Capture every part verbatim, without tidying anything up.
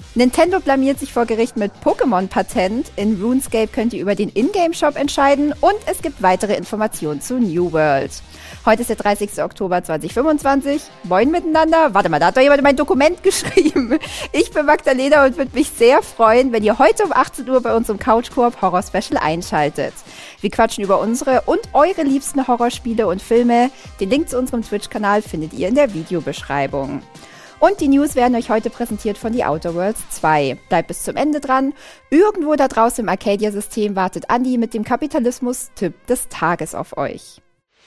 Nintendo blamiert sich vor Gericht mit Pokémon-Patent. In RuneScape könnt ihr über den Ingame-Shop entscheiden und es gibt weitere Informationen zu New World. Heute ist der dreißigster Oktober zweitausendfünfundzwanzig. Moin miteinander. Warte mal, da hat doch jemand mein Dokument geschrieben. Ich bin Magdalena und würde mich sehr freuen, wenn ihr heute um achtzehn Uhr bei uns im Couch-Koop Horror-Special einschaltet. Wir quatschen über unsere und eure liebsten Horrorspiele und Filme. Den Link zu unserem Twitch-Kanal findet ihr in der Videobeschreibung. Und die News werden euch heute präsentiert von The Outer Worlds zwei. Bleibt bis zum Ende dran. Irgendwo da draußen im Arcadia-System wartet Andi mit dem Kapitalismus-Tipp des Tages auf euch.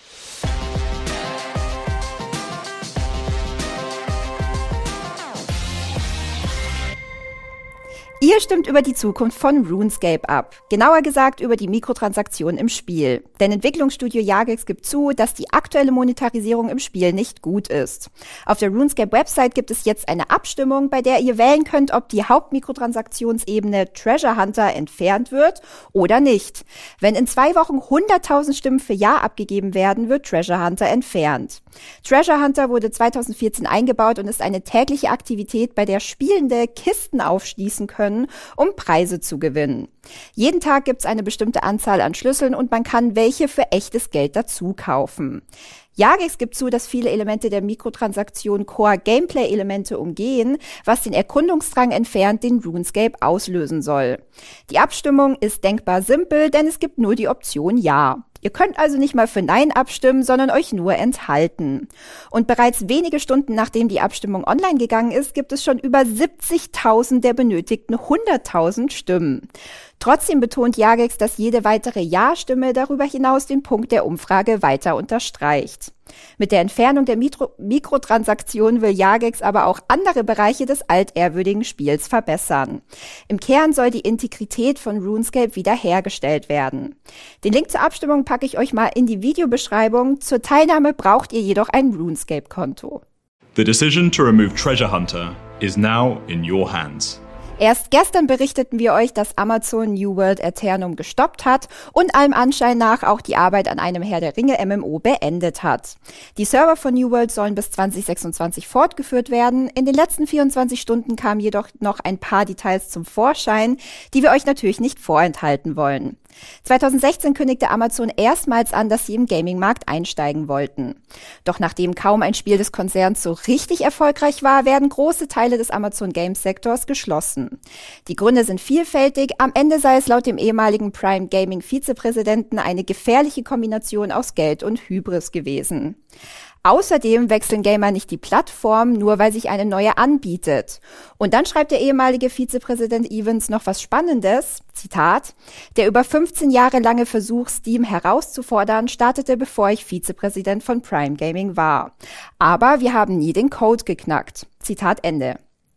Ihr stimmt über die Zukunft von RuneScape ab. Genauer gesagt über die Mikrotransaktionen im Spiel. Denn Entwicklungsstudio Jagex gibt zu, dass die aktuelle Monetarisierung im Spiel nicht gut ist. Auf der RuneScape-Website gibt es jetzt eine Abstimmung, bei der ihr wählen könnt, ob die Hauptmikrotransaktionsebene Treasure Hunter entfernt wird oder nicht. Wenn in zwei Wochen hunderttausend Stimmen für Ja abgegeben werden, wird Treasure Hunter entfernt. Treasure Hunter wurde zweitausendvierzehn eingebaut und ist eine tägliche Aktivität, bei der Spielende Kisten aufschließen können, um Preise zu gewinnen. Jeden Tag gibt es eine bestimmte Anzahl an Schlüsseln und man kann welche für echtes Geld dazu kaufen. Jagex gibt zu, dass viele Elemente der Mikrotransaktion Core-Gameplay-Elemente umgehen, was den Erkundungsdrang entfernt, den RuneScape auslösen soll. Die Abstimmung ist denkbar simpel, denn es gibt nur die Option Ja. Ihr könnt also nicht mal für Nein abstimmen, sondern euch nur enthalten. Und bereits wenige Stunden nachdem die Abstimmung online gegangen ist, gibt es schon über siebzigtausend der benötigten hunderttausend Stimmen. Trotzdem betont Jagex, dass jede weitere Ja-Stimme darüber hinaus den Punkt der Umfrage weiter unterstreicht. Mit der Entfernung der Mikro- Mikrotransaktionen will Jagex aber auch andere Bereiche des altehrwürdigen Spiels verbessern. Im Kern soll die Integrität von RuneScape wiederhergestellt werden. Den Link zur Abstimmung packe ich euch mal in die Videobeschreibung. Zur Teilnahme braucht ihr jedoch ein RuneScape-Konto. The decision to remove Treasure Hunter is now in your hands. Erst gestern berichteten wir euch, dass Amazon New World Aeternum gestoppt hat und allem Anschein nach auch die Arbeit an einem Herr der Ringe M M O beendet hat. Die Server von New World sollen bis zwanzig sechsundzwanzig fortgeführt werden. In den letzten vierundzwanzig Stunden kamen jedoch noch ein paar Details zum Vorschein, die wir euch natürlich nicht vorenthalten wollen. zweitausendsechzehn kündigte Amazon erstmals an, dass sie im Gaming-Markt einsteigen wollten. Doch nachdem kaum ein Spiel des Konzerns so richtig erfolgreich war, werden große Teile des Amazon-Games-Sektors geschlossen. Die Gründe sind vielfältig. Am Ende sei es laut dem ehemaligen Prime Gaming-Vizepräsidenten eine gefährliche Kombination aus Geld und Hybris gewesen. Außerdem wechseln Gamer nicht die Plattform, nur weil sich eine neue anbietet. Und dann schreibt der ehemalige Vizepräsident Evans noch was Spannendes, Zitat, der über fünfzehn Jahre lange Versuch, Steam herauszufordern, startete, bevor ich Vizepräsident von Prime Gaming war. Aber wir haben nie den Code geknackt. Zitat Ende.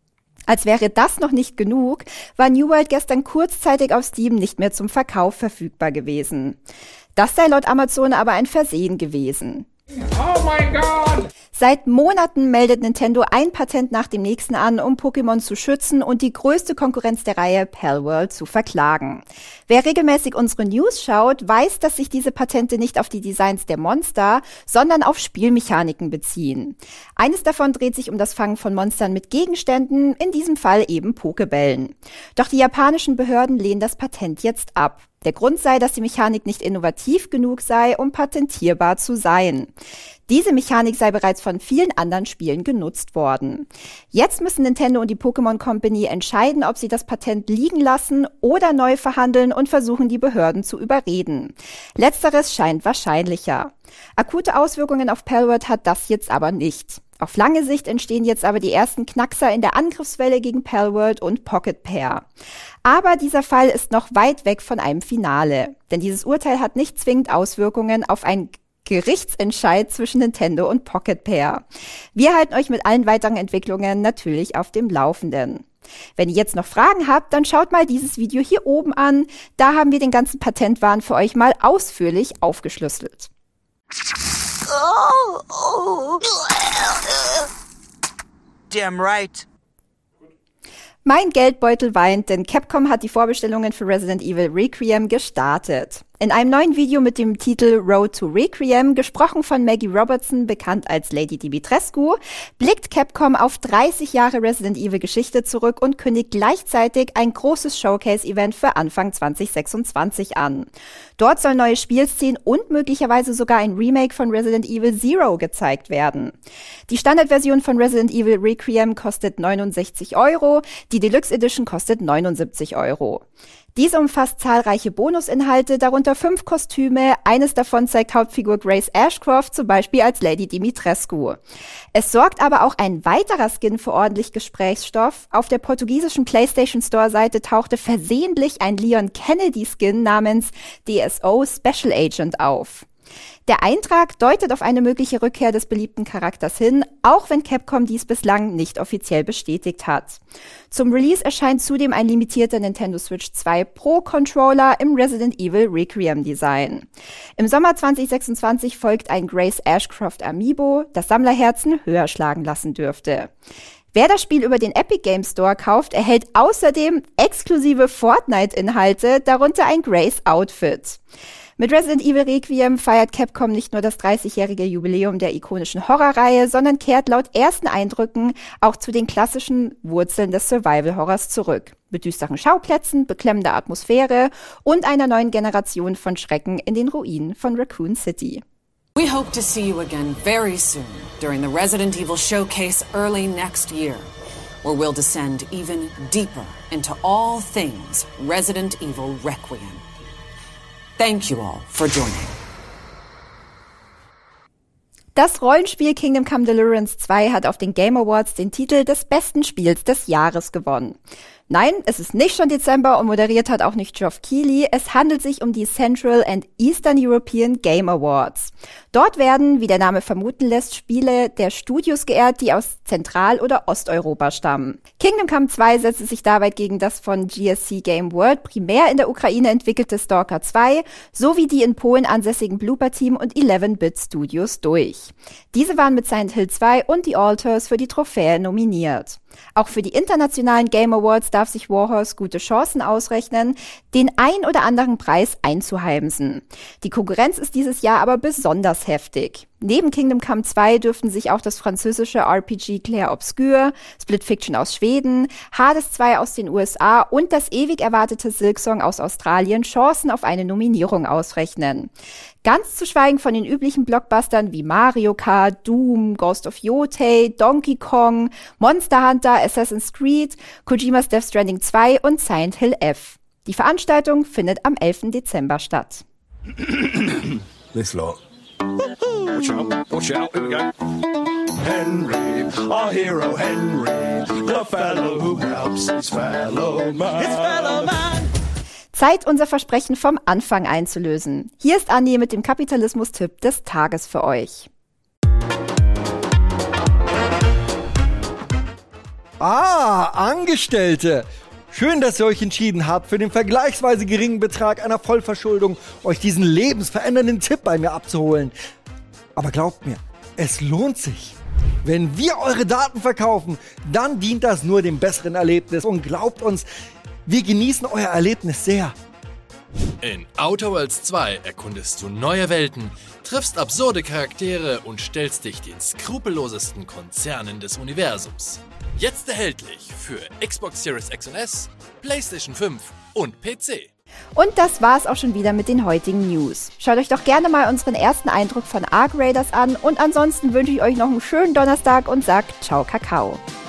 Als wäre das noch nicht genug, war New World gestern kurzzeitig auf Steam nicht mehr zum Verkauf verfügbar gewesen. Das sei laut Amazon aber ein Versehen gewesen. Oh mein Gott! Seit Monaten meldet Nintendo ein Patent nach dem nächsten an, um Pokémon zu schützen und die größte Konkurrenz der Reihe, Palworld, zu verklagen. Wer regelmäßig unsere News schaut, weiß, dass sich diese Patente nicht auf die Designs der Monster, sondern auf Spielmechaniken beziehen. Eines davon dreht sich um das Fangen von Monstern mit Gegenständen, in diesem Fall eben Pokebällen. Doch die japanischen Behörden lehnen das Patent jetzt ab. Der Grund sei, dass die Mechanik nicht innovativ genug sei, um patentierbar zu sein. Diese Mechanik sei bereits von vielen anderen Spielen genutzt worden. Jetzt müssen Nintendo und die Pokémon Company entscheiden, ob sie das Patent liegen lassen oder neu verhandeln und versuchen, die Behörden zu überreden. Letzteres scheint wahrscheinlicher. Akute Auswirkungen auf Palworld hat das jetzt aber nicht. Auf lange Sicht entstehen jetzt aber die ersten Knackser in der Angriffswelle gegen Palworld und Pocket Pair. Aber dieser Fall ist noch weit weg von einem Finale, denn dieses Urteil hat nicht zwingend Auswirkungen auf einen Gerichtsentscheid zwischen Nintendo und Pocket Pair. Wir halten euch mit allen weiteren Entwicklungen natürlich auf dem Laufenden. Wenn ihr jetzt noch Fragen habt, dann schaut mal dieses Video hier oben an. Da haben wir den ganzen Patentwahn für euch mal ausführlich aufgeschlüsselt. Oh, oh. Damn right. Mein Geldbeutel weint, denn Capcom hat die Vorbestellungen für Resident Evil Requiem gestartet. In einem neuen Video mit dem Titel Road to Requiem, gesprochen von Maggie Robertson, bekannt als Lady Dimitrescu, blickt Capcom auf dreißig Jahre Resident Evil Geschichte zurück und kündigt gleichzeitig ein großes Showcase-Event für Anfang zwanzig sechsundzwanzig an. Dort sollen neue Spielszenen und möglicherweise sogar ein Remake von Resident Evil Zero gezeigt werden. Die Standardversion von Resident Evil Requiem kostet neunundsechzig Euro, die Deluxe Edition kostet neunundsiebzig Euro. Diese umfasst zahlreiche Bonusinhalte, darunter fünf Kostüme. Eines davon zeigt Hauptfigur Grace Ashcroft zum Beispiel als Lady Dimitrescu. Es sorgt aber auch ein weiterer Skin für ordentlich Gesprächsstoff. Auf der portugiesischen PlayStation Store-Seite tauchte versehentlich ein Leon Kennedy-Skin namens D S O Special Agent auf. Der Eintrag deutet auf eine mögliche Rückkehr des beliebten Charakters hin, auch wenn Capcom dies bislang nicht offiziell bestätigt hat. Zum Release erscheint zudem ein limitierter Nintendo Switch zwei Pro Controller im Resident Evil Requiem Design. Im Sommer zwanzig sechsundzwanzig folgt ein Grace Ashcroft Amiibo, das Sammlerherzen höher schlagen lassen dürfte. Wer das Spiel über den Epic Games Store kauft, erhält außerdem exklusive Fortnite-Inhalte, darunter ein Grace-Outfit. Mit Resident Evil Requiem feiert Capcom nicht nur das dreißigjährige Jubiläum der ikonischen Horrorreihe, sondern kehrt laut ersten Eindrücken auch zu den klassischen Wurzeln des Survival-Horrors zurück. Mit düsteren Schauplätzen, beklemmender Atmosphäre und einer neuen Generation von Schrecken in den Ruinen von Raccoon City. We hope to see you again very soon during the Resident Evil Showcase early next year, where we'll descend even deeper into all things Resident Evil Requiem. Thank you all for joining. Das Rollenspiel Kingdom Come Deliverance zwei hat auf den Game Awards den Titel des besten Spiels des Jahres gewonnen. Nein, es ist nicht schon Dezember und moderiert hat auch nicht Geoff Keighley. Es handelt sich um die Central and Eastern European Game Awards. Dort werden, wie der Name vermuten lässt, Spiele der Studios geehrt, die aus Zentral- oder Osteuropa stammen. Kingdom Come zwei setzte sich dabei gegen das von G S C Game World primär in der Ukraine entwickelte Stalker zwei sowie die in Polen ansässigen Blooper Team und eleven Bit Studios durch. Diese waren mit Silent Hill zwei und The Alters für die Trophäe nominiert. Auch für die internationalen Game Awards darf sich Warhorse gute Chancen ausrechnen, den ein oder anderen Preis einzuheimsen. Die Konkurrenz ist dieses Jahr aber besonders heftig. Neben Kingdom Come zwei dürften sich auch das französische R P G Clair Obscur, Split Fiction aus Schweden, Hades zwei aus den U S A und das ewig erwartete Silksong aus Australien Chancen auf eine Nominierung ausrechnen. Ganz zu schweigen von den üblichen Blockbustern wie Mario Kart, Doom, Ghost of Yotei, Donkey Kong, Monster Hunter, Assassin's Creed, Kojimas Death Stranding zwei und Silent Hill F. Die Veranstaltung findet am elften Dezember statt. This lot. Watch out, watch out, here we go. Henry, our hero Henry, the fellow who helps his fellow man. His fellow man. Zeit, unser Versprechen vom Anfang einzulösen. Hier ist Andi mit dem Kapitalismus-Tipp des Tages für euch. Ah, Angestellte! Schön, dass ihr euch entschieden habt, für den vergleichsweise geringen Betrag einer Vollverschuldung euch diesen lebensverändernden Tipp bei mir abzuholen. Aber glaubt mir, es lohnt sich. Wenn wir eure Daten verkaufen, dann dient das nur dem besseren Erlebnis. Und glaubt uns, wir genießen euer Erlebnis sehr. In Outer Worlds zwei erkundest du neue Welten, triffst absurde Charaktere und stellst dich den skrupellosesten Konzernen des Universums. Jetzt erhältlich für Xbox Series X und S, PlayStation fünf und P C. Und das war's auch schon wieder mit den heutigen News. Schaut euch doch gerne mal unseren ersten Eindruck von Arc Raiders an und ansonsten wünsche ich euch noch einen schönen Donnerstag und sagt Ciao Kakao.